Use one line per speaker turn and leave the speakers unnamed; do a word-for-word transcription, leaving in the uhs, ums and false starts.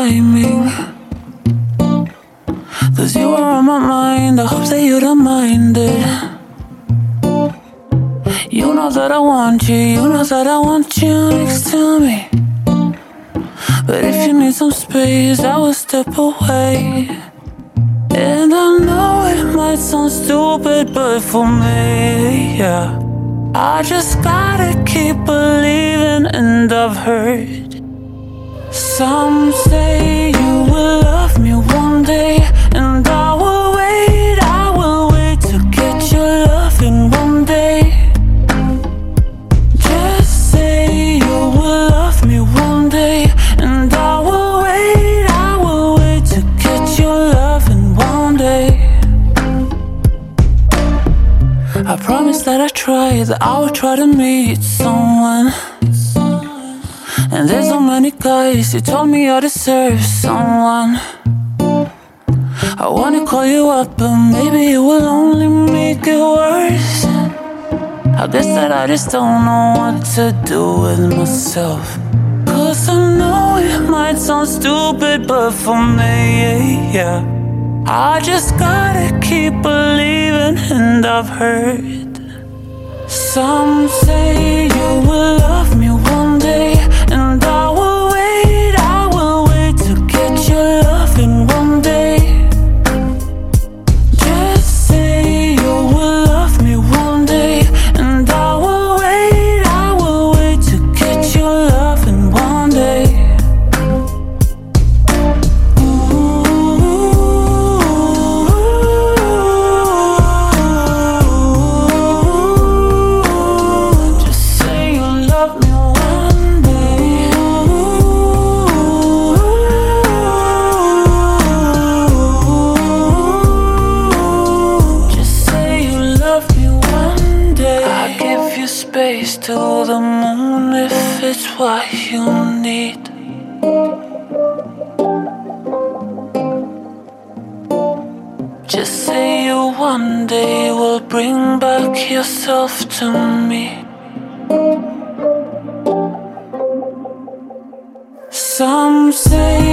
timing. Cause you were on my mind, I hope that you don't mind it. You know that I want you, you know that I want you next to me. But if you need some space, I will step away. And I know it might sound stupid, but for me, yeah, I just gotta keep believing. And I've heard some say you will love me one day, and I will wait, I will wait to get your loving one day. Just say you will love me one day, and I will wait, I will wait to get your loving one day. I promise that I try, that I will try to meet someone. And there's so many guys who told me I deserve someone. I wanna call you up, but maybe it will only make it worse. I guess that I just don't know what to do with myself. Cause I know it might sound stupid, but for me, yeah, I just gotta keep believing. And I've heard some say you will love me one day, and I will wait, I will wait to get your loving one day. Just say you will love me one day, and I will wait, I will wait to get your loving one day. Space to the moon if it's what you need. Just say you one day will bring back yourself to me. Some say